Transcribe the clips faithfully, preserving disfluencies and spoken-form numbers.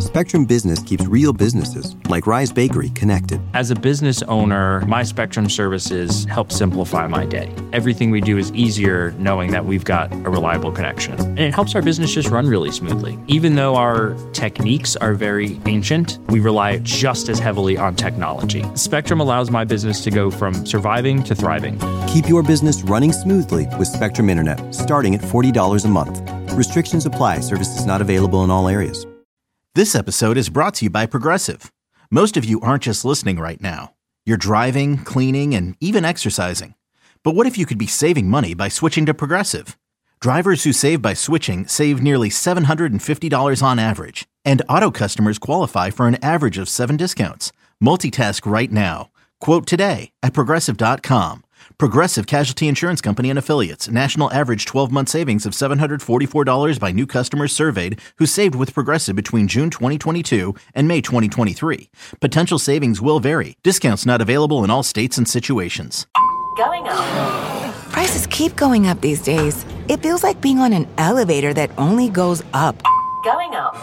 Spectrum Business keeps real businesses, like Rise Bakery, connected. As a business owner, my Spectrum services help simplify my day. Everything we do is easier knowing that we've got a reliable connection. And it helps our business just run really smoothly. Even though our techniques are very ancient, we rely just as heavily on technology. Spectrum allows my business to go from surviving to thriving. Keep your business running smoothly with Spectrum Internet, starting at forty dollars a month. Restrictions apply. Services not available in all areas. This episode is brought to you by Progressive. Most of you aren't just listening right now. You're driving, cleaning, and even exercising. But what if you could be saving money by switching to Progressive? Drivers who save by switching save nearly seven hundred fifty dollars on average. And auto customers qualify for an average of seven discounts. Multitask right now. Quote today at Progressive dot com. Progressive Casualty Insurance Company and Affiliates. National average twelve-month savings of seven hundred forty-four dollars by new customers surveyed who saved with Progressive between June twenty twenty-two and May twenty twenty-three. Potential savings will vary. Discounts not available in all states and situations. Going up. Prices keep going up these days. It feels like being on an elevator that only goes up. Going up.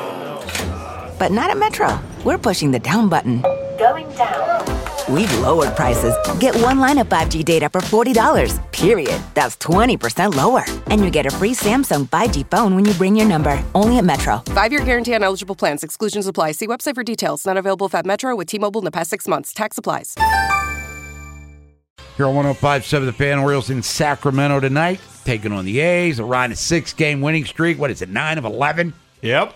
But not at Metro. We're pushing the down button. Going down. We've lowered prices. Get one line of five G data for forty dollars, period. That's twenty percent lower. And you get a free Samsung five G phone when you bring your number. Only at Metro. Five-year guarantee on eligible plans. Exclusions apply. See website for details. Not available if at Metro with T-Mobile in the past six months. Tax applies. Here on one oh five point seven The Fan, Orioles in Sacramento tonight, taking on the A's. They're riding a six-game winning streak. What is it, nine of eleven? Yep.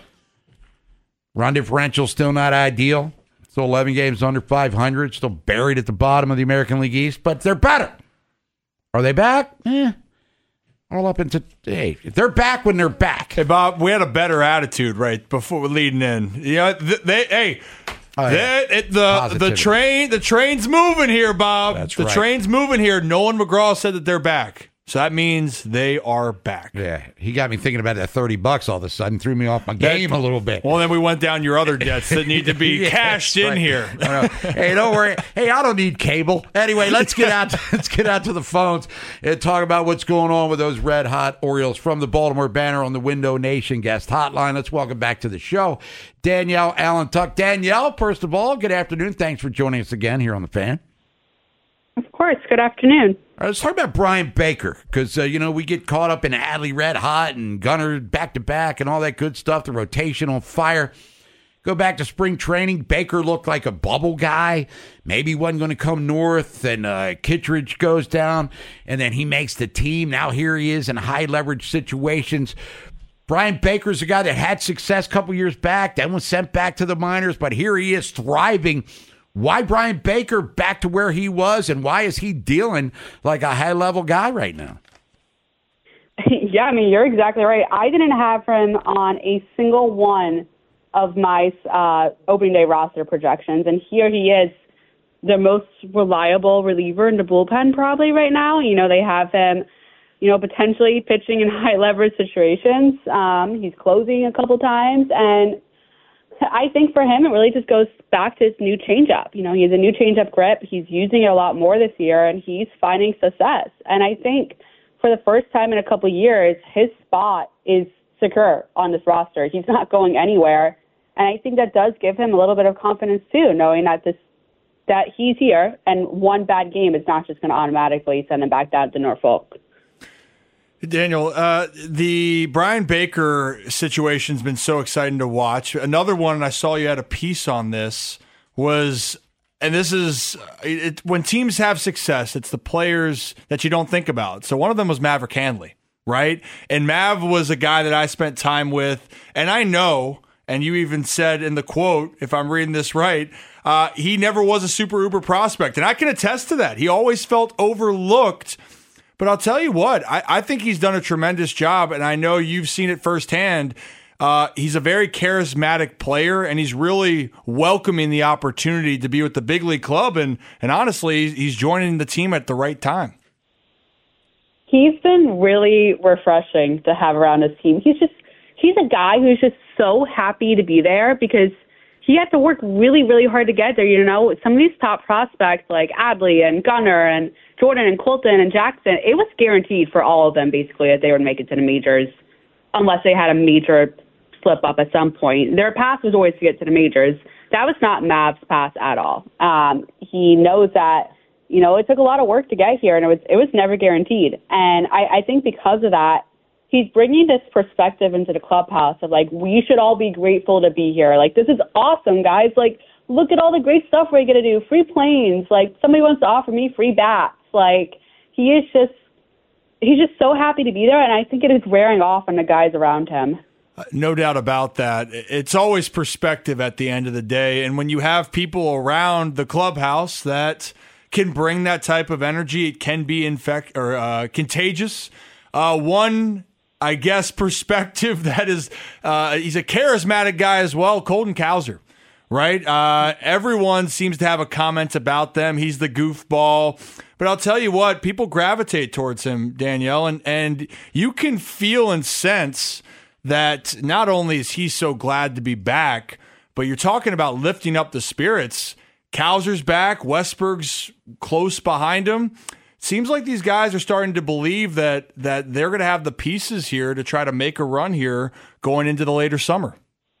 Run differential still not ideal. Still eleven games under five hundred. Still buried at the bottom of the American League East, but they're better. Are they back? Eh. All up into, hey, if they're back when they're back. Hey, Bob, we had a better attitude right before we're leading in. You know, they, they hey, Oh, yeah. they, it, the the train the train's moving here, Bob. That's the right. train's moving here. Nolan McGraw said that they're back. So that means they are back. Yeah, he got me thinking about that thirty bucks all of a sudden, threw me off my game that, a little bit. Well, then we went down your other debts that need to be yeah, cashed in right. here. Hey, don't worry. Hey, I don't need cable. Anyway, let's get out. To, let's get out to the phones and talk about what's going on with those red hot Orioles from the Baltimore Banner on the Window Nation guest hotline. Let's welcome back to the show Danielle Allen Tuck. Danielle, first of all, good afternoon. Thanks for joining us again here on the Fan. Of course. Good afternoon. All right, let's talk about Brian Baker because, uh, you know, we get caught up in Adley red hot and Gunnar back-to-back and all that good stuff, the rotation on fire. Go back to spring training. Baker looked like a bubble guy. Maybe he wasn't going to come north, and uh, Kittredge goes down, and then he makes the team. Now here he is in high-leverage situations. Brian Baker's a guy that had success a couple years back, then was sent back to the minors, but here he is thriving. Why Brian Baker back to where he was, and why is he dealing like a high-level guy right now? Yeah, I mean, you're exactly right. I didn't have him on a single one of my uh, opening day roster projections, and here he is, the most reliable reliever in the bullpen probably right now. You know, they have him, you know, potentially pitching in high-leverage situations. Um, he's closing a couple times, and I think for him, it really just goes back to his new changeup. You know, he has a new changeup grip. He's using it a lot more this year, and he's finding success. And I think for the first time in a couple of years, his spot is secure on this roster. He's not going anywhere. And I think that does give him a little bit of confidence, too, knowing that this that he's here, and one bad game is not just going to automatically send him back down to Norfolk. Daniel, uh, the Brian Baker situation's been so exciting to watch. Another one, and I saw you had a piece on this, was, and this is, it, when teams have success, it's the players that you don't think about. So one of them was Maverick Handley, right? And Mav was a guy that I spent time with, and I know, and you even said in the quote, if I'm reading this right, uh, he never was a super uber prospect. And I can attest to that. He always felt overlooked. But I'll tell you what, I, I think he's done a tremendous job, and I know you've seen it firsthand. Uh, he's a very charismatic player, and he's really welcoming the opportunity to be with the big league club, and, and honestly, he's joining the team at the right time. He's been really refreshing to have around his team. He's just he's a guy who's just so happy to be there because he had to work really, really hard to get there. You know, some of these top prospects like Adley and Gunnar and Jordan and Colton and Jackson, it was guaranteed for all of them basically that they would make it to the majors unless they had a major slip up at some point. Their path was always to get to the majors. That was not Mav's path at all. Um, he knows that, you know, it took a lot of work to get here, and it was it was never guaranteed. And I, I think because of that, he's bringing this perspective into the clubhouse of, like, we should all be grateful to be here. Like, this is awesome, guys. Like, look at all the great stuff we're going to do. Free planes. Like, somebody wants to offer me free bats. Like, he is just, he's just so happy to be there, and I think it is wearing off on the guys around him. Uh, no doubt about that. It's always perspective at the end of the day. And when you have people around the clubhouse that can bring that type of energy, it can be infect or uh, contagious. Uh, one, I guess, perspective that is, uh, he's a charismatic guy as well, Colton Cowser, right? Uh, everyone seems to have a comment about them. He's the goofball. But I'll tell you what, people gravitate towards him, Danielle, and, and you can feel and sense that not only is he so glad to be back, but you're talking about lifting up the spirits. Cowser's back. Westberg's close behind him. Seems like these guys are starting to believe that that they're going to have the pieces here to try to make a run here going into the later summer.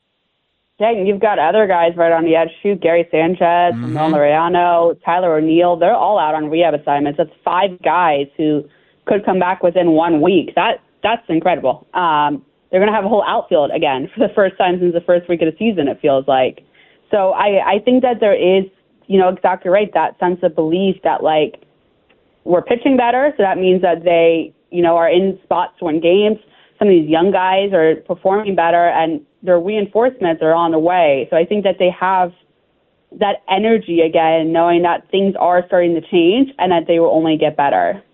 Yeah, and you've got other guys right on the edge too. Gary Sanchez, mm-hmm. Mel Laureano, Tyler O'Neill. They're all out on rehab assignments. That's five guys who could come back within one week. That That's incredible. Um, they're going to have a whole outfield again for the first time since the first week of the season, it feels like. So I, I think that there is, you know, exactly right, that sense of belief that, like, we're pitching better, so that means that they, you know, are in spots to win games. Some of these young guys are performing better, and their reinforcements are on the way. So I think that they have that energy again, knowing that things are starting to change and that they will only get better.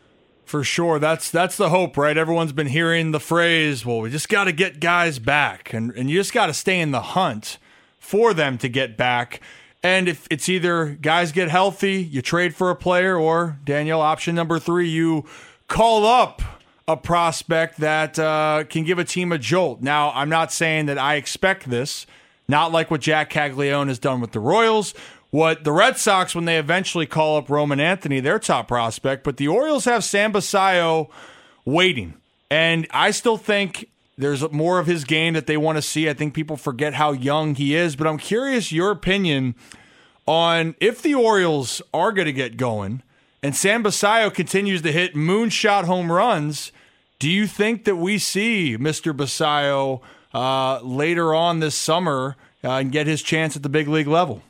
For sure. That's that's the hope, right? Everyone's been hearing the phrase, well, we just got to get guys back, and, and you just got to stay in the hunt for them to get back. And if it's either guys get healthy, you trade for a player, or, Danielle, option number three, you call up a prospect that uh, can give a team a jolt. Now, I'm not saying that I expect this, not like what Jack Caglione has done with the Royals, what the Red Sox, when they eventually call up Roman Anthony, their top prospect, but the Orioles have Sam Basallo waiting. And I still think there's more of his game that they want to see. I think people forget how young he is, but I'm curious your opinion on if the Orioles are going to get going and Sam Basallo continues to hit moonshot home runs, do you think that we see Mister Basallo uh, later on this summer uh, and get his chance at the big league level?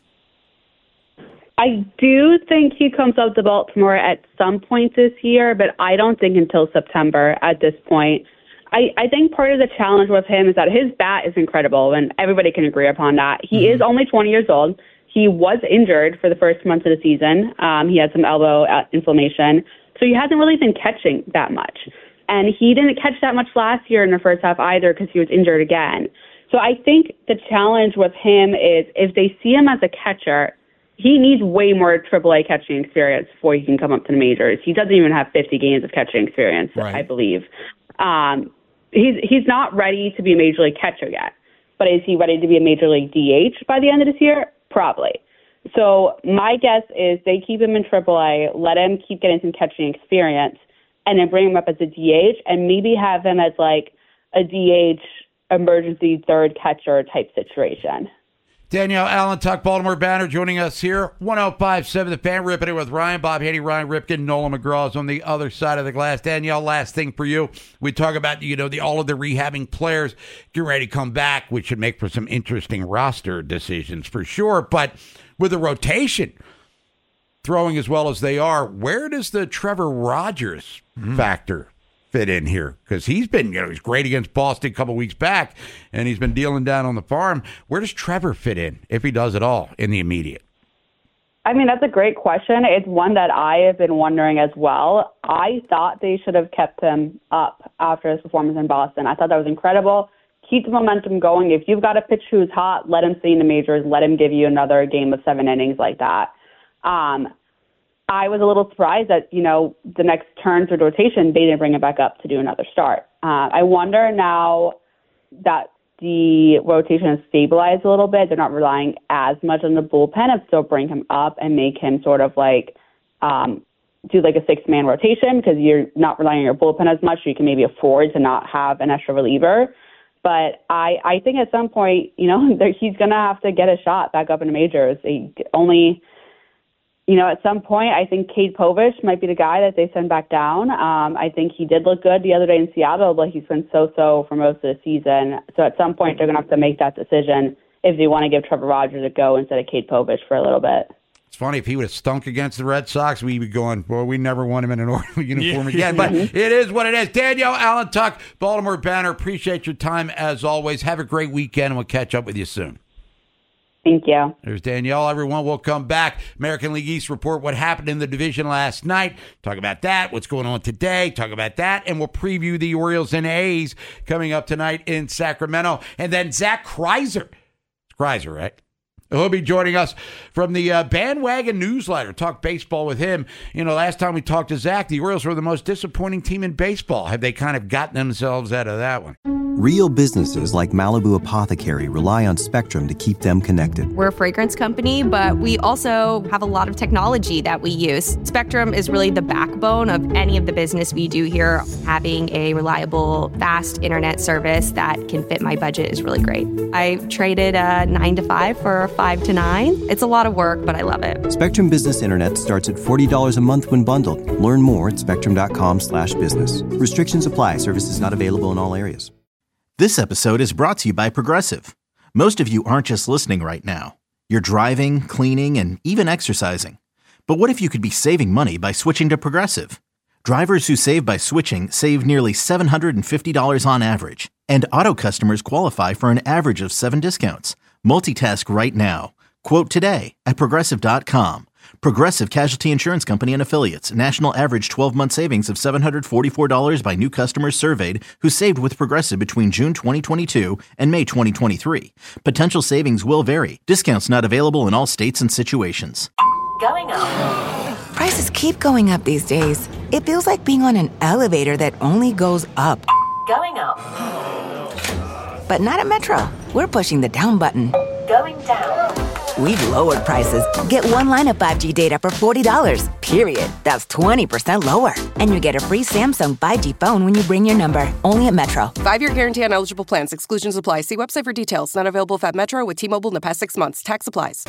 I do think he comes up to Baltimore at some point this year, but I don't think until September at this point. I, I think part of the challenge with him is that his bat is incredible, and everybody can agree upon that. He mm-hmm. is only twenty years old. He was injured for the first month of the season. Um, he had some elbow inflammation, so he hasn't really been catching that much. And he didn't catch that much last year in the first half either because he was injured again. So I think the challenge with him is if they see him as a catcher, he needs way more triple A catching experience before he can come up to the majors. He doesn't even have fifty games of catching experience, right. I believe. Um, he's he's not ready to be a major league catcher yet. But is he ready to be a major league D H by the end of this year? Probably. So my guess is they keep him in triple A, let him keep getting some catching experience, and then bring him up as a D H and maybe have him as like a D H emergency third catcher type situation. Danielle Allen, Tuck, Baltimore Banner, joining us here. one oh five point seven The Fan, ripping it with Ryan, Bob Haney, Ryan Ripken, Nolan McGraw is on the other side of the glass. Danielle, last thing for you. We talk about, you know, the all of the rehabbing players getting ready to come back, which should make for some interesting roster decisions for sure. But with the rotation throwing as well as they are, where does the Trevor Rogers mm. factor fit in here? Because he's been, you know, he's great against Boston a couple weeks back, and he's been dealing down on the farm. Where does Trevor fit in, if he does at all, in the immediate? I mean, that's a great question. It's one that I have been wondering as well. I thought they should have kept him up after his performance in Boston. I thought that was incredible. Keep the momentum going. If you've got a pitcher who's hot, let him stay in the majors. Let him give you another game of seven innings like that. Um, I was a little surprised that, you know, the next turn through the rotation, they didn't bring him back up to do another start. Uh, I wonder now that the rotation has stabilized a little bit, they're not relying as much on the bullpen, and still bring him up and make him sort of like um, do like a six-man rotation because you're not relying on your bullpen as much. You can maybe afford to not have an extra reliever. But I, I think at some point, you know, he's going to have to get a shot back up in the majors. He only, you know, at some point, I think Cade Povich might be the guy that they send back down. Um, I think he did look good the other day in Seattle, but he's been so-so for most of the season. So at some point, they're going to have to make that decision if they want to give Trevor Rogers a go instead of Cade Povich for a little bit. It's funny, if he would have stunk against the Red Sox, we'd be going, well, we never want him in an Oriole uniform again. But it is what it is. Danielle Allen-Tuck, Baltimore Banner, appreciate your time as always. Have a great weekend, and we'll catch up with you soon. Thank you. There's Danielle. Everyone, we'll come back. American League East report what happened in the division last night. Talk about that, what's going on today. Talk about that, and we'll preview the Orioles and A's coming up tonight in Sacramento. And then Zach Kreiser. It's Kreiser, right? He'll be joining us from the uh, Bandwagon newsletter. Talk baseball with him. You know, last time we talked to Zach, the Orioles were the most disappointing team in baseball. Have they kind of gotten themselves out of that one? Real businesses like Malibu Apothecary rely on Spectrum to keep them connected. We're a fragrance company, but we also have a lot of technology that we use. Spectrum is really the backbone of any of the business we do here. Having a reliable, fast internet service that can fit my budget is really great. I traded a nine to five for a five to nine. It's a lot of work, but I love it. Spectrum Business Internet starts at forty dollars a month when bundled. Learn more at spectrum.com slash business. Restrictions apply. Services not available in all areas. This episode is brought to you by Progressive. Most of you aren't just listening right now. You're driving, cleaning, and even exercising. But what if you could be saving money by switching to Progressive? Drivers who save by switching save nearly seven hundred fifty dollars on average. And auto customers qualify for an average of seven discounts. Multitask right now. Quote today at Progressive dot com. Progressive Casualty Insurance Company and Affiliates. National average twelve-month savings of seven hundred forty-four dollars by new customers surveyed who saved with Progressive between June twenty twenty-two and May twenty twenty-three. Potential savings will vary. Discounts not available in all states and situations. Going up. Prices keep going up these days. It feels like being on an elevator that only goes up. Going up. But not at Metro. We're pushing the down button. Going down. We've lowered prices. Get one line of five G data for forty dollars, period. That's twenty percent lower. And you get a free Samsung five G phone when you bring your number. Only at Metro. Five-year guarantee on eligible plans. Exclusions apply. See website for details. Not available if at Metro with T-Mobile in the past six months. Tax applies.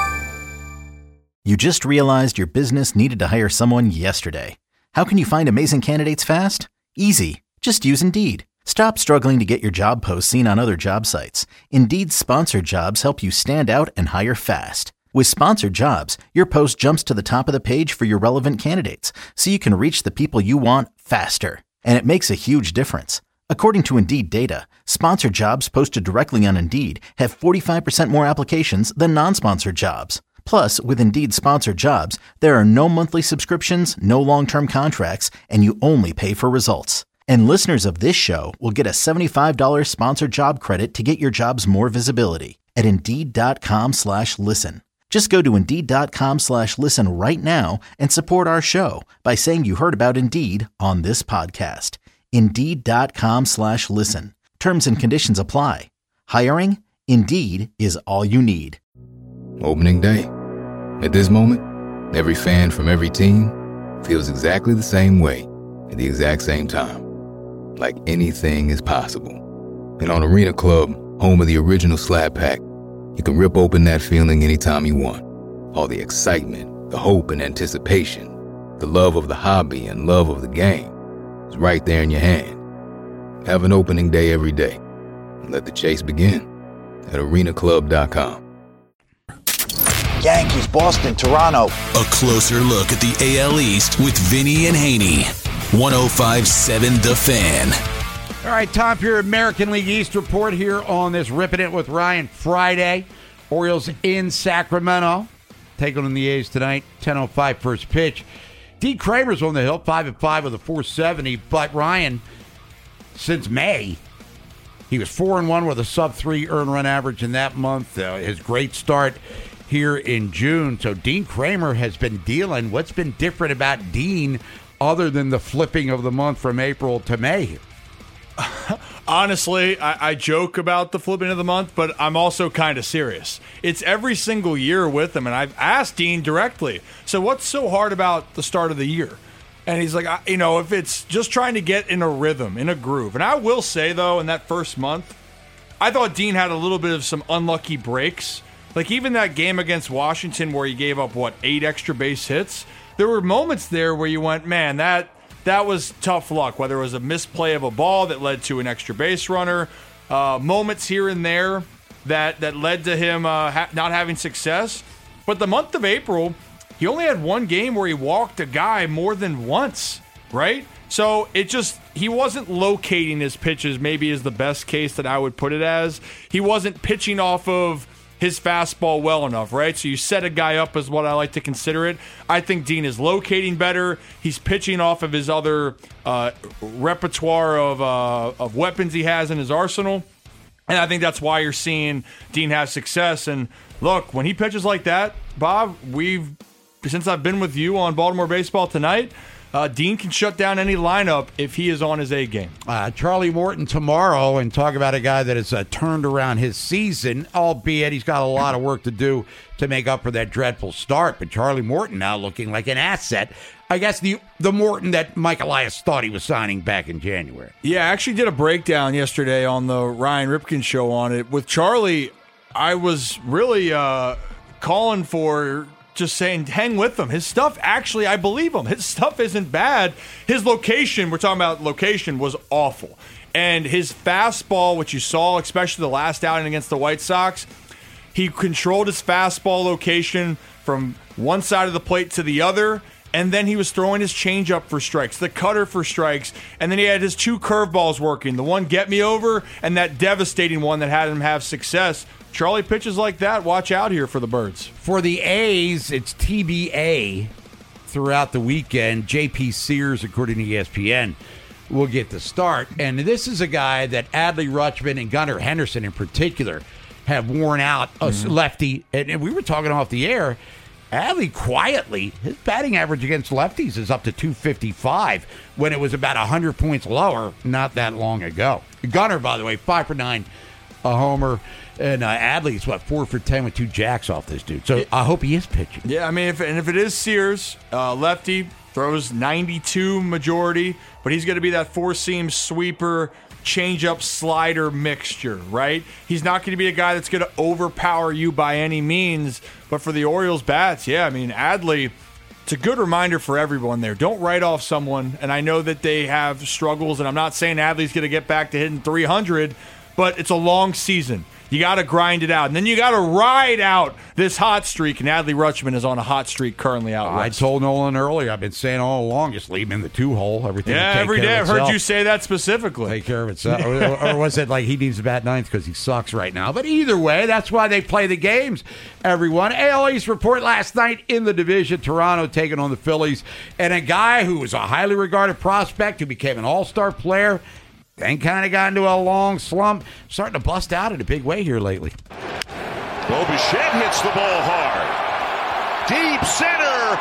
You just realized your business needed to hire someone yesterday. How can you find amazing candidates fast? Easy. Just use Indeed. Stop struggling to get your job posts seen on other job sites. Indeed's sponsored jobs help you stand out and hire fast. With sponsored jobs, your post jumps to the top of the page for your relevant candidates, so you can reach the people you want faster. And it makes a huge difference. According to Indeed data, sponsored jobs posted directly on Indeed have forty-five percent more applications than non-sponsored jobs. Plus, with Indeed sponsored jobs, there are no monthly subscriptions, no long-term contracts, and you only pay for results. And listeners of this show will get a seventy-five dollars sponsored job credit to get your jobs more visibility at Indeed.com slash listen. Just go to Indeed.com slash listen right now and support our show by saying you heard about Indeed on this podcast. Indeed.com slash listen. Terms and conditions apply. Hiring? Indeed is all you need. Opening day. At this moment, every fan from every team feels exactly the same way at the exact same time. Like anything is possible. And on Arena Club, home of the original Slab Pack, you can rip open that feeling anytime you want. All the excitement, the hope and anticipation, the love of the hobby and love of the game is right there in your hand. Have an opening day every day. And let the chase begin at arena club dot com. Yankees, Boston, Toronto. A closer look at the A L East with Vinny and Haney. one oh five point seven The Fan. All right, time for your American League East report here on this Ripping It with Ryan Friday. Orioles in Sacramento. Taking on the A's tonight, ten oh five first pitch. Dean Kramer's on the hill, five and five with a four seventy. But Ryan, since May, he was four and one with a sub three earned run average in that month. Uh, his great start here in June. So Dean Kramer has been dealing. What's been different about Dean other than the flipping of the month from April to May? Honestly, I, I joke about the flipping of the month, but I'm also kind of serious. It's every single year with him, and I've asked Dean directly, so what's so hard about the start of the year? And he's like, you know, if it's just trying to get in a rhythm, in a groove. And I will say, though, in that first month, I thought Dean had a little bit of some unlucky breaks. Like even that game against Washington where he gave up, what, eight extra base hits? There were moments there where you went, man, that that was tough luck, whether it was a misplay of a ball that led to an extra base runner, uh, moments here and there that, that led to him uh, ha- not having success. But the month of April, he only had one game where he walked a guy more than once, right? So it just, he wasn't locating his pitches, maybe is the best case that I would put it as. He wasn't pitching off of his fastball well enough, right? So you set a guy up is what I like to consider it. I think Dean is locating better. He's pitching off of his other uh, repertoire of uh, of weapons he has in his arsenal. And I think that's why you're seeing Dean have success. And look, when he pitches like that, Bob, we've, since I've been with you on Baltimore Baseball Tonight, Uh, Dean can shut down any lineup if he is on his A game. Uh, Charlie Morton tomorrow, and talk about a guy that has uh, turned around his season, albeit he's got a lot of work to do to make up for that dreadful start. But Charlie Morton now looking like an asset. I guess the the Morton that Mike Elias thought he was signing back in January. Yeah, I actually did a breakdown yesterday on the Ryan Ripken show on it. With Charlie, I was really uh, calling for just saying, hang with him. His stuff, actually, I believe him. His stuff isn't bad. His location, we're talking about location, was awful. And his fastball, which you saw, especially the last outing against the White Sox, he controlled his fastball location from one side of the plate to the other, and then he was throwing his changeup for strikes, the cutter for strikes, and then he had his two curveballs working, the one get me over and that devastating one that had him have success. Charlie pitches like that. Watch out here for the Birds. For the A's, it's T B A throughout the weekend. J P Sears, according to E S P N, will get the start. And this is a guy that Adley Rutschman and Gunnar Henderson in particular have worn out, a mm-hmm. lefty. And, and we were talking off the air. Adley quietly, his batting average against lefties is up to two fifty-five when it was about one hundred points lower not that long ago. Gunnar, by the way, five for nine, a homer. And uh, Adley's, what, four for ten with two jacks off this dude. So I hope he is pitching. Yeah, I mean, if, and if it is Sears, uh, lefty, throws ninety-two majority, but he's going to be that four-seam sweeper, change-up slider mixture, right? He's not going to be a guy that's going to overpower you by any means. But for the Orioles bats, yeah, I mean, Adley, it's a good reminder for everyone there. Don't write off someone. And I know that they have struggles, and I'm not saying Adley's going to get back to hitting three hundred, but it's a long season. You got to grind it out. And then you got to ride out this hot streak. And Adley Rutschman is on a hot streak currently out west. I told Nolan earlier, I've been saying all along, just leave him in the two-hole. Everything yeah, will take every care day. of I've heard itself. you say that specifically. Take care of itself. or, or was it like he needs to bat ninth because he sucks right now? But either way, that's why they play the games, everyone. A L East report last night in the division. Toronto taking on the Phillies. And a guy who was a highly regarded prospect who became an all-star player, then kind of got into a long slump, starting to bust out in a big way here lately. Bo Bichette hits the ball hard. Deep center,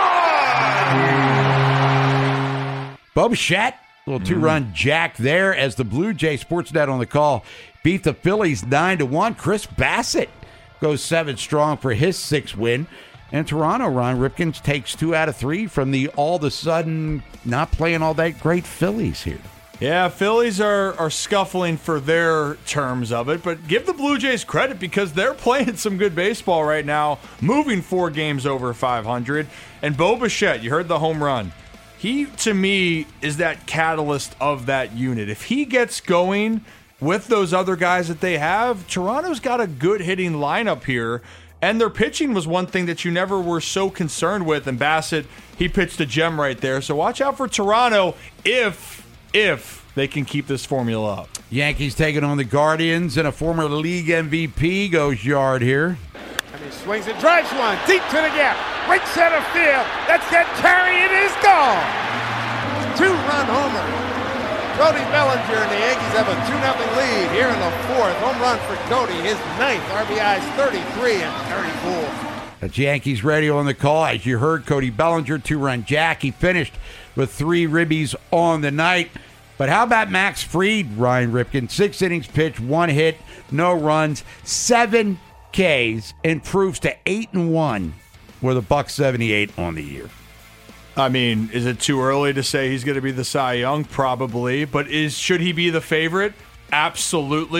gone! Bo Bichette, little two-run jack there as the Blue Jay Sportsnet on the call beat the Phillies nine to one. Chris Bassett goes seven strong for his sixth win. And Toronto, Ron Ripken takes two out of three from the all-of-a-sudden not playing all that great Phillies here. Yeah, Phillies are, are scuffling for their terms of it, but give the Blue Jays credit because they're playing some good baseball right now, moving four games over five hundred. And Bo Bichette, you heard the home run. He, to me, is that catalyst of that unit. If he gets going with those other guys that they have, Toronto's got a good hitting lineup here. And their pitching was one thing that you never were so concerned with. And Bassett, he pitched a gem right there. So watch out for Toronto if... if they can keep this formula up. Yankees taking on the Guardians, and a former league M V P goes yard here. And he swings and drives one deep to the gap. Right center field. That's that carry. It is gone. Two-run homer. Cody Bellinger and the Yankees have a two nothing lead here in the fourth. Home run for Cody. His ninth. R B Is thirty-three and thirty-four. That's Yankees radio on the call. As you heard, Cody Bellinger, two-run jack. He finished with three ribbies on the night. But how about Max Fried, Ryan Ripken? Six innings pitched, one hit, no runs, seven Ks, improves to eight and one with a buck seventy-eight on the year. I mean, is it too early to say he's going to be the Cy Young? Probably. But is should he be the favorite? Absolutely.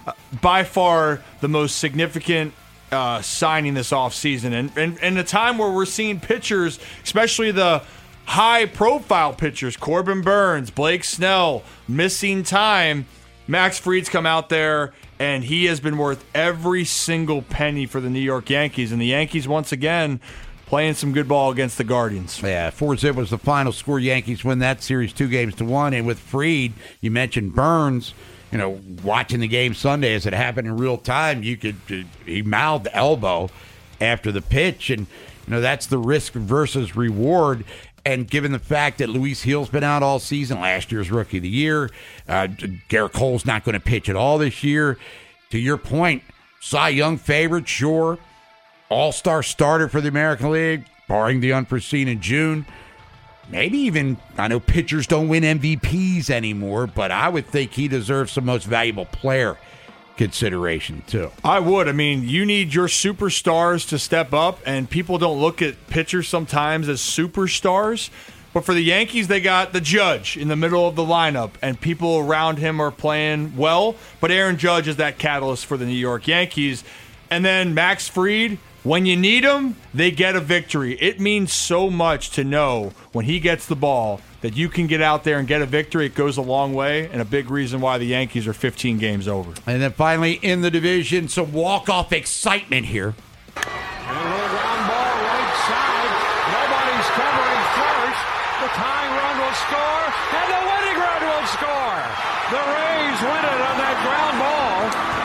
uh, by far the most significant uh, signing this offseason. And, and, and a time where we're seeing pitchers, especially the high-profile pitchers, Corbin Burns, Blake Snell, missing time. Max Fried's come out there, and he has been worth every single penny for the New York Yankees. And the Yankees, once again, playing some good ball against the Guardians. Yeah, four zip was the final score. Yankees win that series two games to one. And with Fried, you mentioned Burns, you know, watching the game Sunday as it happened in real time, you could, he mouthed the elbow after the pitch. And, you know, that's the risk versus reward. And given the fact that Luis Gil's been out all season, last year's Rookie of the Year, uh, Garrett Cole's not going to pitch at all this year. To your point, Cy Young favorite, sure. All-star starter for the American League, barring the unforeseen in June. Maybe even, I know pitchers don't win M V Ps anymore, but I would think he deserves some most valuable player consideration too. I would. I mean, you need your superstars to step up, and people don't look at pitchers sometimes as superstars. But for the Yankees, they got the Judge in the middle of the lineup, and people around him are playing well. But Aaron Judge is that catalyst for the New York Yankees. And then Max Fried, when you need him, they get a victory. It means so much to know when he gets the ball that you can get out there and get a victory. It goes a long way, and a big reason why the Yankees are fifteen games over. And then finally in the division, some walk-off excitement here. And a little ground ball right side. Nobody's covering first. The tying run will score, and the winning run will score. The Rays win it on that ground ball.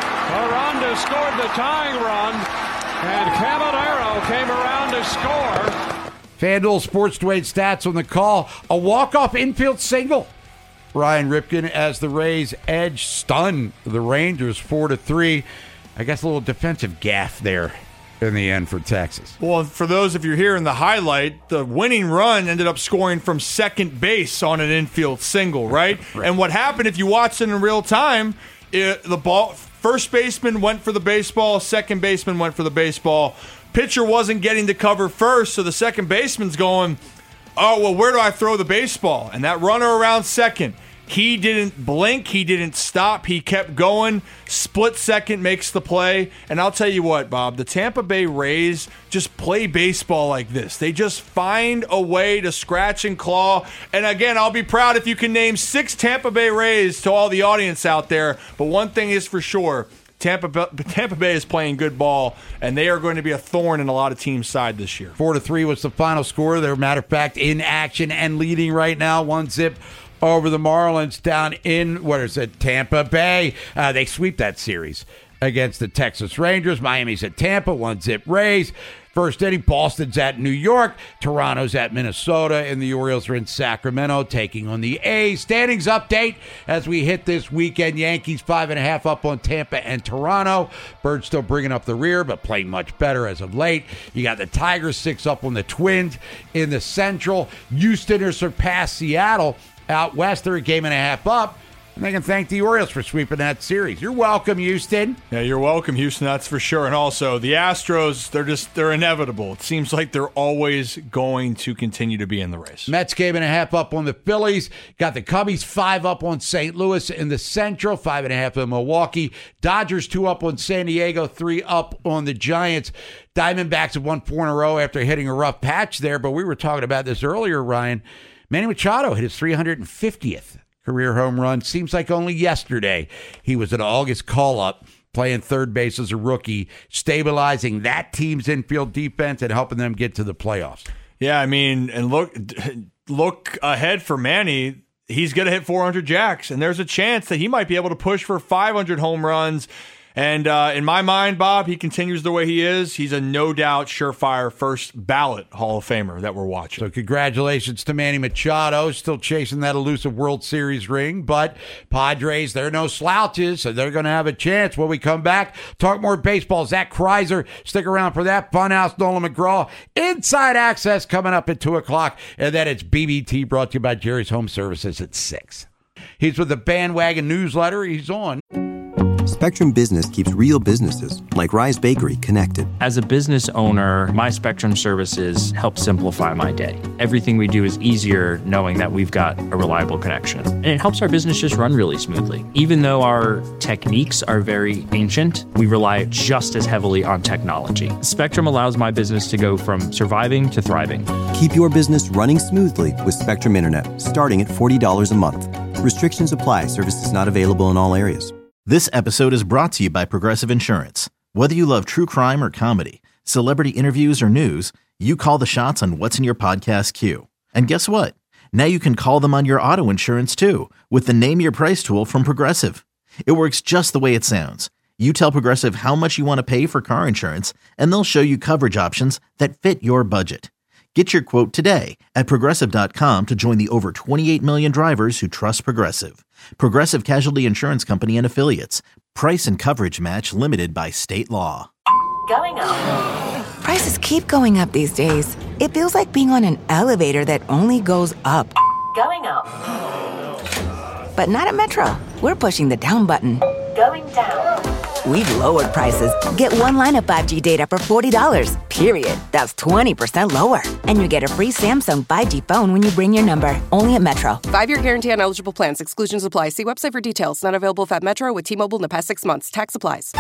Aranda scored the tying run, and Caballero came around to score. FanDuel Sports Dwayne stats on the call. A walk-off infield single. Ryan Ripken as the Rays edge stun the Rangers four to three. I guess a little defensive gaffe there in the end for Texas. Well, for those of you here in the highlight, the winning run ended up scoring from second base on an infield single, right? right. And what happened, if you watched it in real time, it, the ball, first baseman went for the baseball, second baseman went for the baseball. Pitcher wasn't getting to cover first, so the second baseman's going, oh, well, where do I throw the baseball? And that runner around second, he didn't blink, he didn't stop, he kept going. Split second makes the play. And I'll tell you what, Bob, the Tampa Bay Rays just play baseball like this. They just find a way to scratch and claw. And again, I'll be proud if you can name six Tampa Bay Rays to all the audience out there. But one thing is for sure, Tampa Bay, Tampa Bay is playing good ball, and they are going to be a thorn in a lot of teams' side this year. Four to three was the final score. They're, matter of fact, in action and leading right now. One zip over the Marlins down in, what is it, Tampa Bay. Uh, they sweep that series against the Texas Rangers. Miami's at Tampa, one zip Rays. First inning, Boston's at New York, Toronto's at Minnesota, and the Orioles are in Sacramento taking on the A's. Standings update as we hit this weekend. Yankees five and a half up on Tampa and Toronto. Birds still bringing up the rear, but playing much better as of late. You got the Tigers six up on the Twins in the Central. Houston has surpassed Seattle out west. They're a game and a half up. And they can thank the Orioles for sweeping that series. You're welcome, Houston. Yeah, you're welcome, Houston, that's for sure. And also, the Astros, they're just, they're inevitable. It seems like they're always going to continue to be in the race. Mets game and a half up on the Phillies. Got the Cubbies five up on Saint Louis in the Central, five and a half on Milwaukee. Dodgers two up on San Diego, three up on the Giants. Diamondbacks have won four in a row after hitting a rough patch there, but we were talking about this earlier, Ryan. Manny Machado hit his three hundred fiftieth career home run. Seems like only yesterday he was an August call-up, playing third base as a rookie, stabilizing that team's infield defense and helping them get to the playoffs. Yeah, I mean, and look look ahead for Manny. He's going to hit four hundred jacks, and there's a chance that he might be able to push for five hundred home runs. And uh, in my mind, Bob, he continues the way he is. He's a no-doubt surefire first ballot Hall of Famer that we're watching. So congratulations to Manny Machado, still chasing that elusive World Series ring. But Padres, they're no slouches, so they're going to have a chance when we come back. Talk more baseball. Zach Kreiser, stick around for that. Funhouse, Nolan McGraw. Inside Access coming up at two o'clock. And then it's B B T, brought to you by Jerry's Home Services at six. He's with the Bandwagon Newsletter. He's on Spectrum Business keeps real businesses, like Rise Bakery, connected. As a business owner, my Spectrum services help simplify my day. Everything we do is easier knowing that we've got a reliable connection. And it helps our business just run really smoothly. Even though our techniques are very ancient, we rely just as heavily on technology. Spectrum allows my business to go from surviving to thriving. Keep your business running smoothly with Spectrum Internet, starting at forty dollars a month. Restrictions apply. Services not available in all areas. This episode is brought to you by Progressive Insurance. Whether you love true crime or comedy, celebrity interviews or news, you call the shots on what's in your podcast queue. And guess what? Now you can call them on your auto insurance too with the Name Your Price tool from Progressive. It works just the way it sounds. You tell Progressive how much you want to pay for car insurance, and they'll show you coverage options that fit your budget. Get your quote today at Progressive dot com to join the over twenty-eight million drivers who trust Progressive. Progressive Casualty Insurance Company and Affiliates. Price and coverage match limited by state law. Going up. Prices keep going up these days. It feels like being on an elevator that only goes up. Going up. But not at Metro. We're pushing the down button. Going down. We've lowered prices. Get one line of five G data for forty dollars, period. That's twenty percent lower. And you get a free Samsung five G phone when you bring your number. Only at Metro. Five-year guarantee on eligible plans. Exclusions apply. See website for details. Not available at Metro with T-Mobile in the past six months. Tax applies.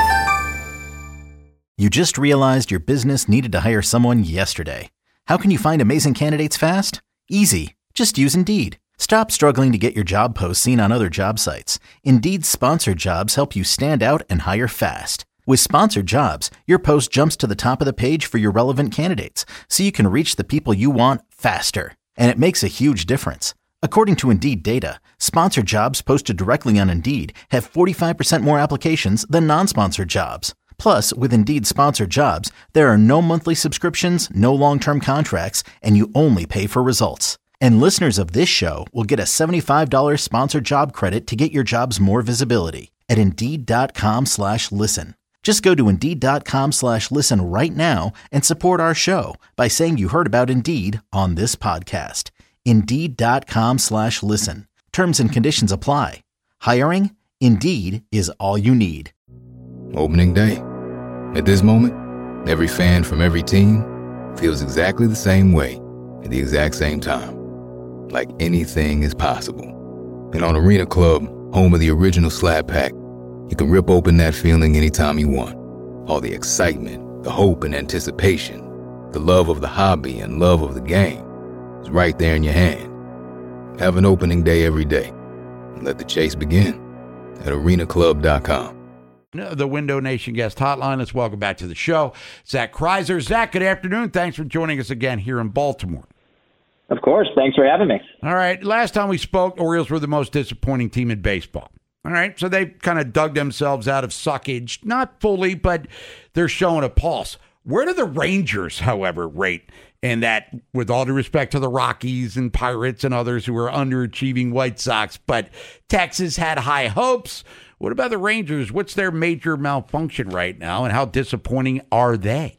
You just realized your business needed to hire someone yesterday. How can you find amazing candidates fast? Easy. Just use Indeed. Stop struggling to get your job posts seen on other job sites. Indeed's sponsored jobs help you stand out and hire fast. With sponsored jobs, your post jumps to the top of the page for your relevant candidates, so you can reach the people you want faster. And it makes a huge difference. According to Indeed data, sponsored jobs posted directly on Indeed have forty-five percent more applications than non-sponsored jobs. Plus, with Indeed sponsored jobs, there are no monthly subscriptions, no long-term contracts, and you only pay for results. And listeners of this show will get a seventy-five dollars sponsored job credit to get your jobs more visibility at Indeed.com slash listen. Just go to Indeed.com slash listen right now and support our show by saying you heard about Indeed on this podcast. Indeed.com slash listen. Terms and conditions apply. Hiring? Indeed is all you need. Opening day. At this moment, every fan from every team feels exactly the same way at the exact same time. Like anything is possible. And on Arena Club, home of the original Slap Pack, you can rip open that feeling anytime you want. All the excitement, the hope and anticipation, the love of the hobby and love of the game is right there in your hand. Have an opening day every day. And let the chase begin at arena club dot com. The Window Nation guest hotline. Let's welcome back to the show Zach Kreiser. Zach, good afternoon. Thanks for joining us again here in Baltimore. Of course. Thanks for having me. All right. Last time we spoke, Orioles were the most disappointing team in baseball. All right. So they kind of dug themselves out of suckage. Not fully, but they're showing a pulse. Where do the Rangers, however, rate in that, with all due respect to the Rockies and Pirates and others who are underachieving White Sox? But Texas had high hopes. What about the Rangers? What's their major malfunction right now, and how disappointing are they?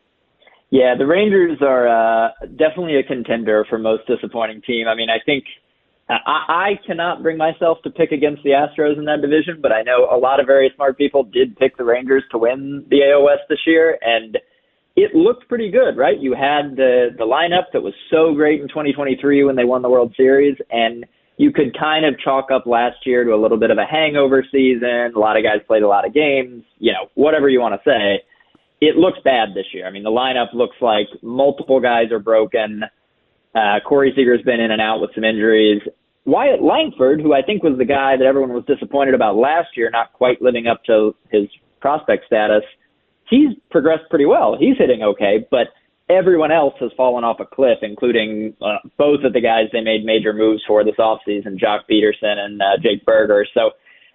Yeah, the Rangers are uh, definitely a contender for most disappointing team. I mean, I think uh, I, I cannot bring myself to pick against the Astros in that division, but I know a lot of very smart people did pick the Rangers to win the A L West this year, and it looked pretty good, right? You had the, the lineup that was so great in twenty twenty-three when they won the World Series, and you could kind of chalk up last year to a little bit of a hangover season. A lot of guys played a lot of games, you know, whatever you want to say. It looks bad this year. I mean, the lineup looks like multiple guys are broken. Uh, Corey Seager's been in and out with some injuries. Wyatt Langford, who I think was the guy that everyone was disappointed about last year, not quite living up to his prospect status, he's progressed pretty well. He's hitting okay, but everyone else has fallen off a cliff, including uh, both of the guys they made major moves for this offseason, Jock Peterson and uh, Jake Berger. So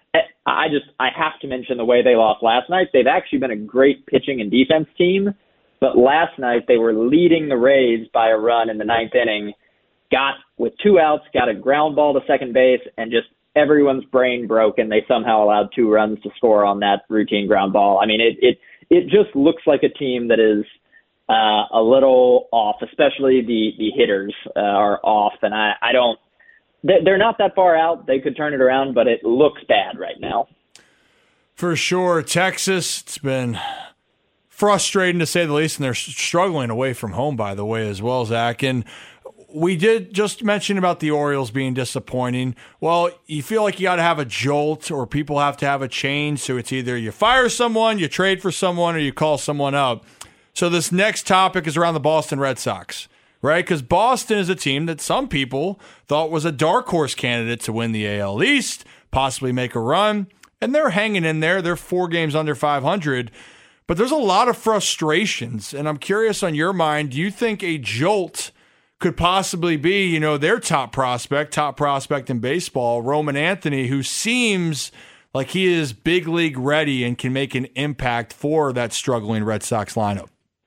I just, I have to mention the way they lost last night. They've actually been a great pitching and defense team, but last night they were leading the Rays by a run in the ninth inning, got with two outs, got a ground ball to second base, and just everyone's brain broke, and they somehow allowed two runs to score on that routine ground ball. I mean, it it, it just looks like a team that is uh, a little off, especially the, the hitters uh, are off, and I, I don't, they're not that far out. They could turn it around, but it looks bad right now. For sure. Texas, it's been frustrating to say the least, and they're struggling away from home, by the way, as well, Zach. And we did just mention about the Orioles being disappointing. Well, you feel like you got to have a jolt, or people have to have a change. So it's either you fire someone, you trade for someone, or you call someone up. So this next topic is around the Boston Red Sox, right? Because Boston is a team that some people thought was a dark horse candidate to win the A L East, possibly make a run. And they're hanging in there. They're four games under five hundred. But there's a lot of frustrations. And I'm curious on your mind, do you think a jolt could possibly be, you know, their top prospect, top prospect in baseball, Roman Anthony, who seems like he is big league ready and can make an impact for that struggling Red Sox lineup?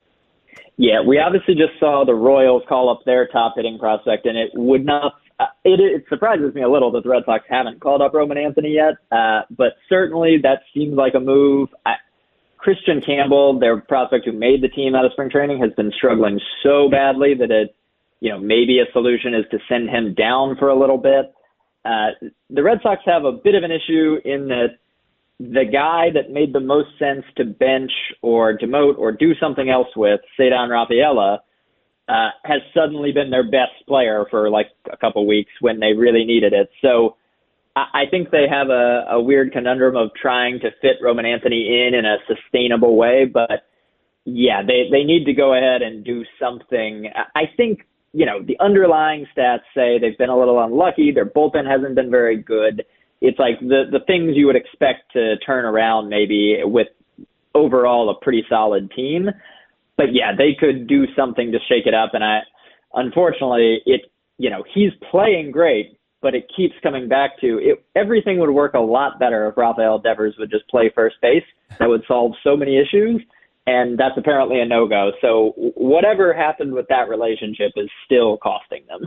Yeah, we obviously just saw the Royals call up their top hitting prospect, and it would not It, it surprises me a little that the Red Sox haven't called up Roman Anthony yet, uh, but certainly that seems like a move. I, Christian Campbell, their prospect who made the team out of spring training, has been struggling so badly that it, you know, maybe a solution is to send him down for a little bit. Uh, the Red Sox have a bit of an issue in that the guy that made the most sense to bench or demote or do something else with, Ceddanne Rafaela, Uh, has suddenly been their best player for like a couple weeks when they really needed it. So I, I think they have a, a weird conundrum of trying to fit Roman Anthony in in a sustainable way. But yeah, they, they need to go ahead and do something. I think, you know, the underlying stats say they've been a little unlucky. Their bullpen hasn't been very good. It's like the, the things you would expect to turn around maybe with overall a pretty solid team. But yeah, they could do something to shake it up. And I, unfortunately, it, you know, he's playing great, but it keeps coming back to it. Everything would work a lot better if Rafael Devers would just play first base. That would solve so many issues. And that's apparently a no-go. So whatever happened with that relationship is still costing them.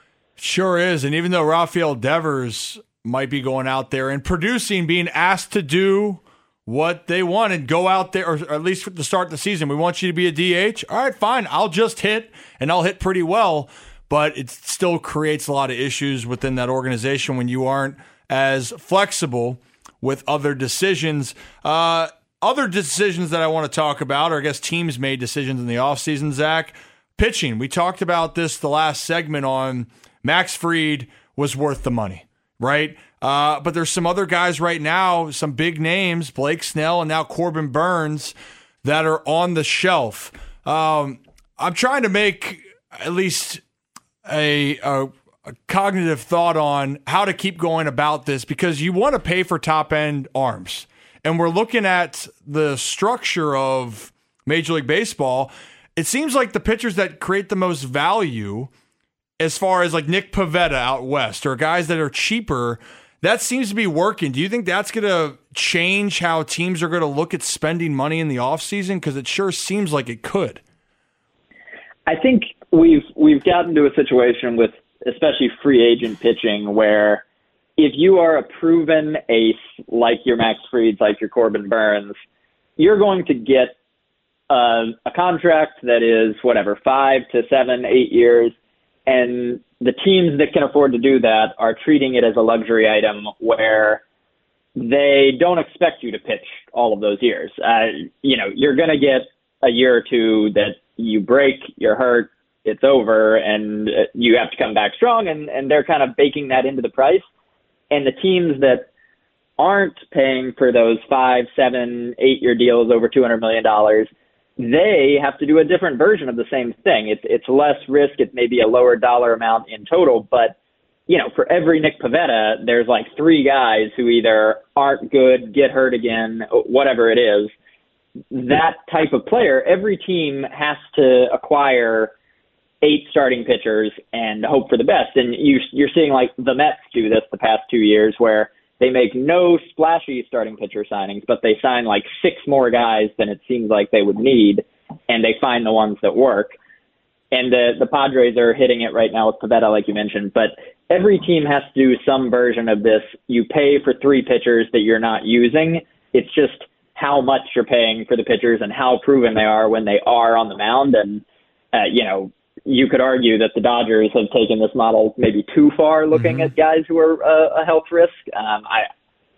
Sure is. And even though Rafael Devers might be going out there and producing, being asked to do what they wanted, go out there, or at least to start the season, we want you to be a D H. All right, fine. I'll just hit, and I'll hit pretty well. But it still creates a lot of issues within that organization when you aren't as flexible with other decisions. Uh, other decisions that I want to talk about, or I guess teams made decisions in the offseason, Zach. Pitching. We talked about this the last segment on Max Fried was worth the money, right? Uh, but there's some other guys right now, some big names, Blake Snell and now Corbin Burns, that are on the shelf. Um, I'm trying to make at least a, a, a cognitive thought on how to keep going about this, because you want to pay for top-end arms. And we're looking at the structure of Major League Baseball. It seems like the pitchers that create the most value, as far as like Nick Pivetta out west, or guys that are cheaper, that seems to be working. Do you think that's going to change how teams are going to look at spending money in the offseason? Because it sure seems like it could. I think we've we've gotten to a situation with especially free agent pitching where if you are a proven ace like your Max Fried, like your Corbin Burns, you're going to get a, a contract that is whatever, five to seven, eight years. And the teams that can afford to do that are treating it as a luxury item where they don't expect you to pitch all of those years. Uh, you know, you're going to get a year or two that you break, you're hurt, it's over, and you have to come back strong, and, and they're kind of baking that into the price. And the teams that aren't paying for those five, seven, eight-year deals over two hundred million dollars, they have to do a different version of the same thing. It's it's less risk. It's maybe a lower dollar amount in total. But, you know, for every Nick Pivetta, there's like three guys who either aren't good, get hurt again, whatever it is. That type of player, every team has to acquire eight starting pitchers and hope for the best. And you, you're seeing like the Mets do this the past two years where they make no splashy starting pitcher signings, but they sign like six more guys than it seems like they would need, and they find the ones that work. And the, the Padres are hitting it right now with Pivetta, like you mentioned. But every team has to do some version of this. You pay for three pitchers that you're not using. It's just how much you're paying for the pitchers and how proven they are when they are on the mound. And, uh, you know, you could argue that the Dodgers have taken this model maybe too far, looking mm-hmm. at guys who are uh, a health risk. Um, I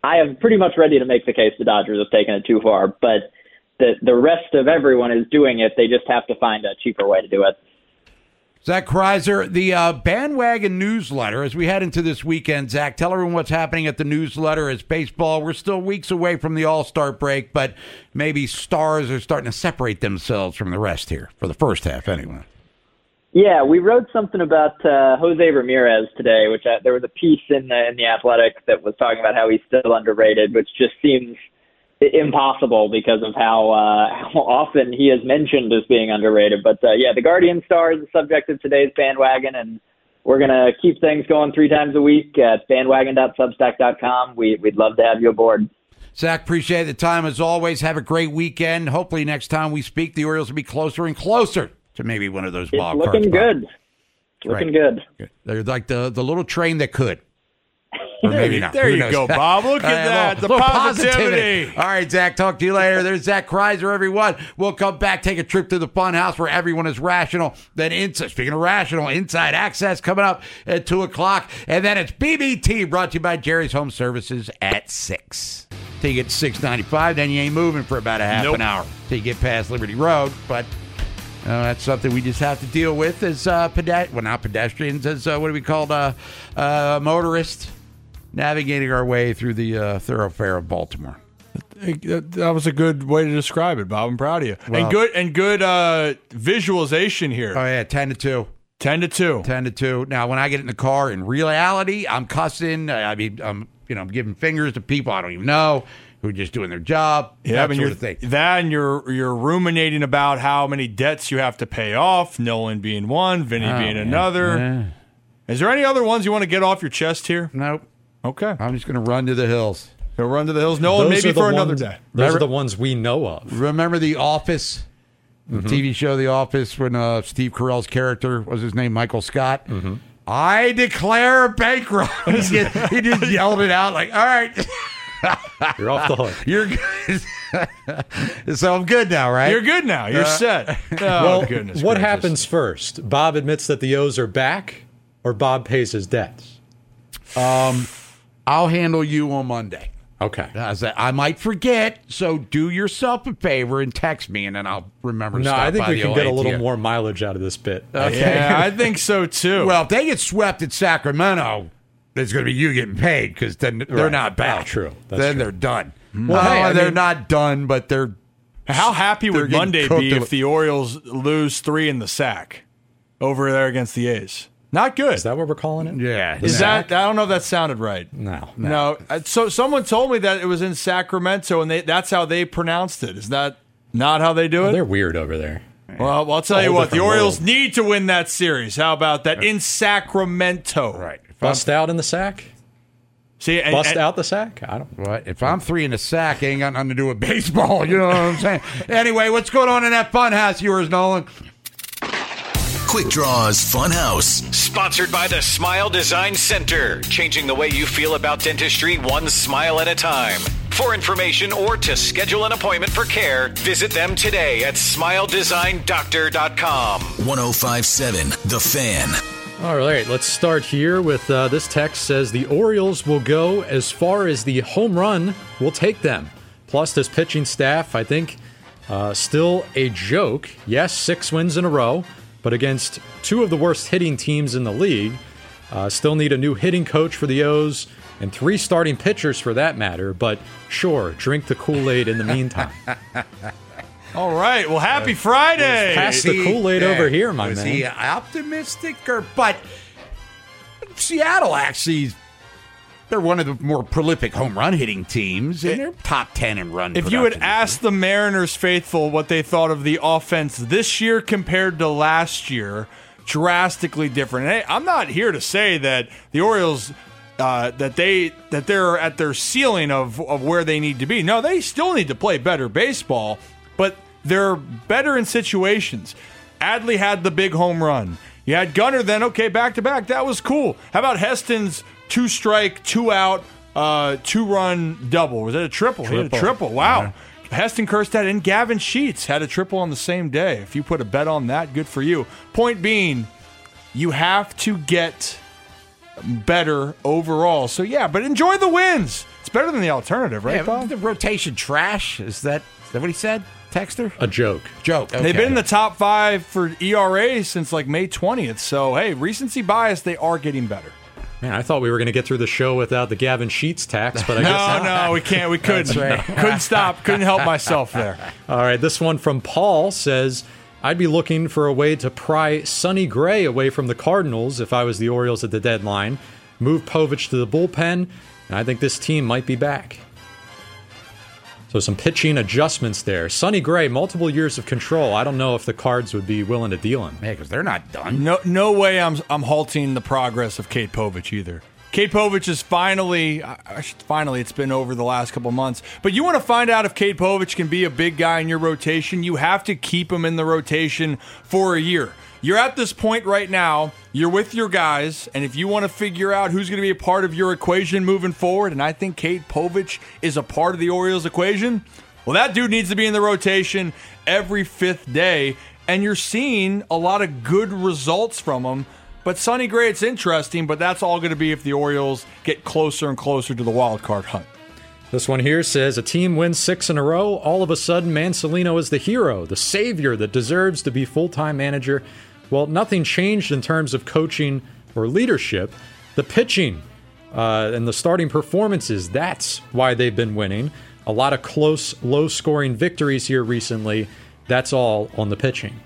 I am pretty much ready to make the case the Dodgers have taken it too far, but the the rest of everyone is doing it. They just have to find a cheaper way to do it. Zach Kreiser, the uh, Bandwagon newsletter, as we head into this weekend, Zach, tell everyone what's happening at the newsletter. As baseball, we're still weeks away from the All-Star break, but maybe stars are starting to separate themselves from the rest here, for the first half anyway. Yeah, we wrote something about uh, Jose Ramirez today, which I, there was a piece in the, in the Athletic that was talking about how he's still underrated, which just seems impossible because of how uh, how often he is mentioned as being underrated. But uh, yeah, the Guardian Star is the subject of today's Bandwagon, and we're going to keep things going three times a week at bandwagon dot substack dot com. We, we'd love to have you aboard. Zach, appreciate the time as always. Have a great weekend. Hopefully next time we speak, the Orioles will be closer and closer to maybe one of those it's wild cards. Looking good. Looking right. good. They're like the, the little train that could. Or maybe not. There Who you knows? go, Bob. Look at All that. right, The little, little positivity. positivity. All right, Zach, talk to you later. There's Zach Kreiser, everyone. We'll come back, take a trip to the fun house where everyone is rational. Then, inside, speaking of rational, Inside Access coming up at two o'clock. And then it's B B T, brought to you by Jerry's Home Services at six. Till you get to six ninety-five, then you ain't moving for about a half Nope. an hour till you get past Liberty Road. But uh, that's something we just have to deal with as uh, pedestrians. Well, not pedestrians, as uh, what do we call uh, uh, motorists. Navigating our way through the uh, thoroughfare of Baltimore. That was a good way to describe it, Bob. I'm proud of you. Well, and good and good uh, visualization here. Oh, yeah, ten to two. ten to two. ten to two. Now, when I get in the car, in reality, I'm cussing. I mean, I'm, you know, I'm giving fingers to people I don't even know who are just doing their job. Yeah, that and sort you're, of thing. that and you're you're ruminating about how many debts you have to pay off. Nolan being one, Vinny Oh, being yeah. another. Yeah. Is there any other ones you want to get off your chest here? Nope. Okay. I'm just going to run to the hills. Go run to the hills. Nolan, Those maybe are the for another ones- day. Those Remember- are the ones we know of. Remember The Office? The Mhm. T V show The Office, when uh, Steve Carell's character, was his name Michael Scott? Mm-hmm. I declare bankrupt. he, just, he just yelled it out like, all right. You're off the hook. You're good. So I'm good now, right? You're good now. You're Uh, set. Oh, well, goodness what gracious. happens first? Bob admits that the O's are back, or Bob pays his debts? Um, I'll handle you on Monday. Okay. I said, I might forget, so do yourself a favor and text me, and then I'll remember to No, stop I think by we the can old get a A T M. little more mileage out of this bit. Okay. Yeah, I think so too. Well, if they get swept at Sacramento, it's going to be you getting paid because then they're Right. not back. Oh, true. That's then true. they're done. Well, Well, hey, I they're mean- not done, but they're. How happy They're would getting Monday cooked be in- if the Orioles lose three in the sack over there against the A's? Not good. Is that what we're calling it? Yeah. Is that? I don't know if that sounded right. No. No. Uh, So someone told me that it was in Sacramento, and they, that's how they pronounced it. Is that not how they do Well, it? they're weird over there. Well, well, I'll tell a you whole what. The different Orioles world. need to win that series. How about that in Sacramento? Right. If I'm- Bust out in the sack? See, and, Bust and- out the sack? I don't. What? If I'm three in the sack, it ain't got nothing to do with baseball. You know what I'm saying? Anyway, what's going on in that fun house, yours, Nolan? Quick Draws Funhouse. Sponsored by the Smile Design Center, changing the way you feel about dentistry one smile at a time. For information or to schedule an appointment for care, visit them today at smile design doctor dot com. one oh five point seven The Fan. All right, let's start here with uh, this text says the Orioles will go as far as the home run will take them. Plus, this pitching staff, I think, uh, still a joke. Yes, six wins in a row, but against two of the worst hitting teams in the league. Uh, still need a new hitting coach for the O's and three starting pitchers for that matter. But sure, drink the Kool-Aid in the meantime. all right. Well, happy Friday. Pass the Kool-Aid Yeah. over here, my Was man. he optimistic or? But Seattle actually, they're one of the more prolific home run hitting teams, and they're top ten in run. If you had production. asked the Mariners faithful what they thought of the offense this year compared to last year, drastically different. And hey, I'm not here to say that the Orioles uh, that they that they're at their ceiling of of where they need to be. No, they still need to play better baseball, but they're better in situations. Adley had the big home run. You had Gunnar then, okay, back to back. That was cool. How about Heston's two strike, two out, uh, two run double? Was it a triple? He had a Triple. triple. Wow. Heston Kjerstad and Gavin Sheets had a triple on the same day. If you put a bet on that, good for you. Point being, you have to get better overall. So, yeah, but enjoy the wins. It's better than the alternative, right, Yeah, Bob? the rotation trash. Is that, is that what he said? Texter? A joke. Joke. Okay. They've been in the top five for E R A since like May twentieth. So, hey, recency bias, they are getting better. Man, I thought we were going to get through the show without the Gavin Sheets tax, but I no, guess no, no, we can't. We couldn't. Right. Couldn't stop. Couldn't help myself there. All right, this one from Paul says, I'd be looking for a way to pry Sonny Gray away from the Cardinals if I was the Orioles at the deadline, move Povich to the bullpen, and I think this team might be back. So some pitching adjustments there. Sonny Gray, multiple years of control. I don't know if the Cards would be willing to deal him. Yeah, because they're not done. No, no way. I'm I'm halting the progress of Cade Povich either. Cade Povich is finally, I should, finally, it's been over the last couple months. But you want to find out if Cade Povich can be a big guy in your rotation, you have to keep him in the rotation for a year. You're at this point right now, you're with your guys, and if you want to figure out who's going to be a part of your equation moving forward, and I think Cade Povich is a part of the Orioles equation, well, that dude needs to be in the rotation every fifth day, and you're seeing a lot of good results from him. But Sonny Gray, it's interesting, but that's all going to be if the Orioles get closer and closer to the wild card hunt. This one here says, a team wins six in a row. All of a sudden, Mansolino is the hero, the savior that deserves to be full-time manager. Well, nothing changed in terms of coaching or leadership. The pitching uh, and the starting performances, that's why they've been winning. A lot of close, low-scoring victories here recently. That's all on the pitching.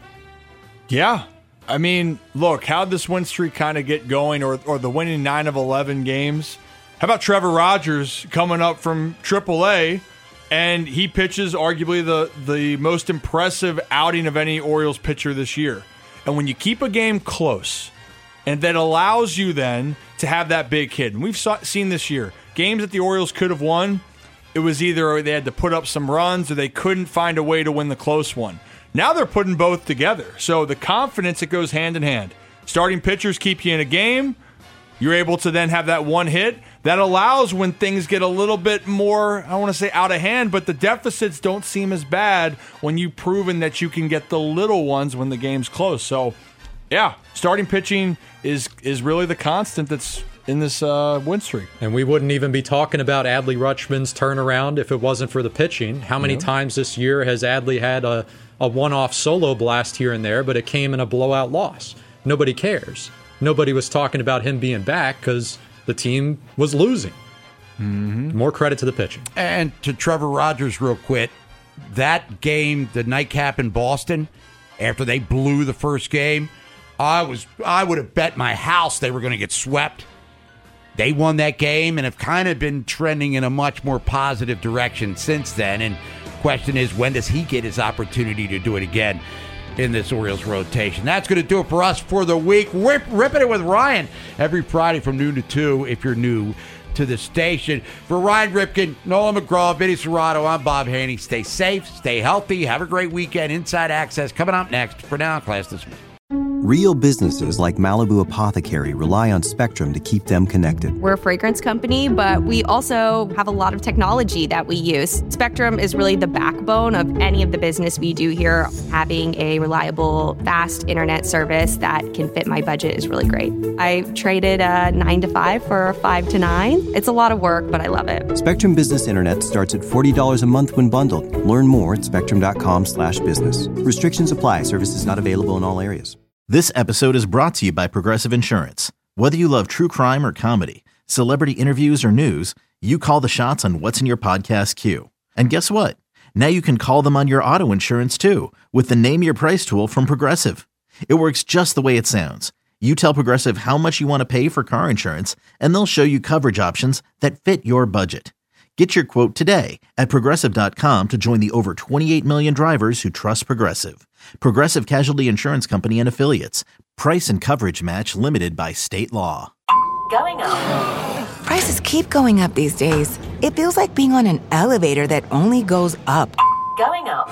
Yeah. I mean, look, how'd this win streak kind of get going, or, or the winning nine of eleven games? How about Trevor Rogers coming up from triple A, and he pitches arguably the, the most impressive outing of any Orioles pitcher this year. And when you keep a game close, and that allows you then to have that big hit. And we've saw, seen this year, games that the Orioles could have won, it was either they had to put up some runs or they couldn't find a way to win the close one. Now they're putting both together. So the confidence, it goes hand in hand. Starting pitchers keep you in a game. You're able to then have that one hit. That allows when things get a little bit more, I don't want to say out of hand, but the deficits don't seem as bad when you've proven that you can get the little ones when the game's close. So, yeah, starting pitching is is really the constant that's in this uh, win streak. And we wouldn't even be talking about Adley Rutschman's turnaround if it wasn't for the pitching. How many yeah. times this year has Adley had a, a one-off solo blast here and there, but it came in a blowout loss? Nobody cares. Nobody was talking about him being back because the team was losing. Mm-hmm. More credit to the pitching. And to Trevor Rogers real quick, that game, the nightcap in Boston, after they blew the first game, I was I would have bet my house they were going to get swept. They won that game and have kind of been trending in a much more positive direction since then. And question is, when does he get his opportunity to do it again in this Orioles rotation? That's going to do it for us for the week. Rip, ripping it with Ryan every Friday from noon to two if you're new to the station. For Ryan Ripken, Nolan McGraw, Vinny Serrato, I'm Bob Haney. Stay safe, stay healthy, have a great weekend. Inside Access coming up next. For now, class dismissed. Real businesses like Malibu Apothecary rely on Spectrum to keep them connected. We're a fragrance company, but we also have a lot of technology that we use. Spectrum is really the backbone of any of the business we do here. Having a reliable, fast internet service that can fit my budget is really great. I traded a nine to five for a five to nine. It's a lot of work, but I love it. Spectrum Business Internet starts at forty dollars a month when bundled. Learn more at spectrum.com slash business. Restrictions apply. Services not available in all areas. This episode is brought to you by Progressive Insurance. Whether you love true crime or comedy, celebrity interviews or news, you call the shots on what's in your podcast queue. And guess what? Now you can call them on your auto insurance too with the Name Your Price tool from Progressive. It works just the way it sounds. You tell Progressive how much you want to pay for car insurance, and they'll show you coverage options that fit your budget. Get your quote today at Progressive dot com to join the over twenty-eight million drivers who trust Progressive. Progressive Casualty Insurance Company and Affiliates. Price and coverage match limited by state law. Going up. Prices keep going up these days. It feels like being on an elevator that only goes up. Going up.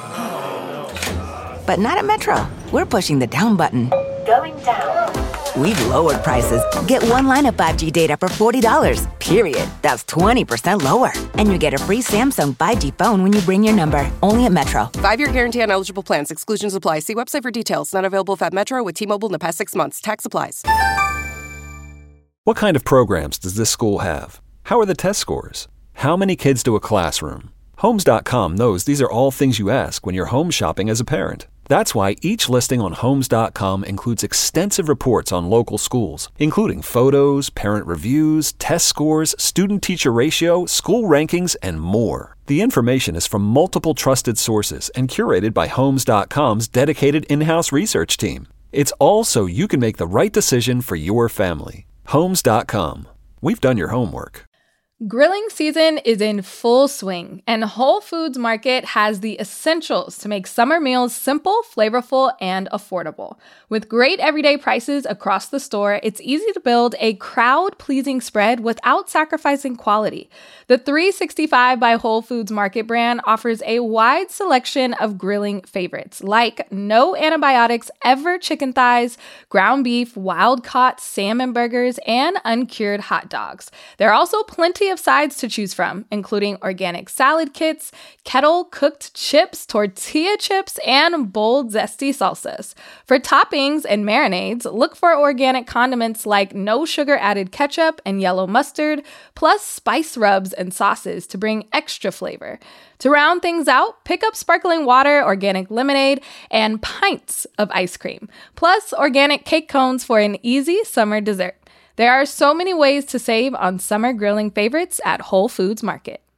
But not at Metro. We're pushing the down button. Going down. We've lowered prices. Get one line of five G data for forty dollars, period. That's twenty percent lower. And you get a free Samsung five G phone when you bring your number. Only at Metro. Five-year guarantee on eligible plans. Exclusions apply. See website for details. Not available if at Metro with T-Mobile in the past six months. Tax applies. What kind of programs does this school have? How are the test scores? How many kids to a classroom? Homes dot com knows these are all things you ask when you're home shopping as a parent. That's why each listing on Homes dot com includes extensive reports on local schools, including photos, parent reviews, test scores, student-teacher ratio, school rankings, and more. The information is from multiple trusted sources and curated by Homes dot com's dedicated in-house research team. It's all so you can make the right decision for your family. Homes dot com. We've done your homework. Grilling season is in full swing, and Whole Foods Market has the essentials to make summer meals simple, flavorful, and affordable. With great everyday prices across the store, it's easy to build a crowd-pleasing spread without sacrificing quality. The three sixty-five by Whole Foods Market brand offers a wide selection of grilling favorites, like no antibiotics ever chicken thighs, ground beef, wild-caught salmon burgers, and uncured hot dogs. There are also plenty of sides to choose from, including organic salad kits, kettle-cooked chips, tortilla chips, and bold, zesty salsas. For toppings and marinades, look for organic condiments like no sugar-added ketchup and yellow mustard, plus spice rubs and sauces to bring extra flavor. To round things out, pick up sparkling water, organic lemonade, and pints of ice cream, plus organic cake cones for an easy summer dessert. There are so many ways to save on summer grilling favorites at Whole Foods Market.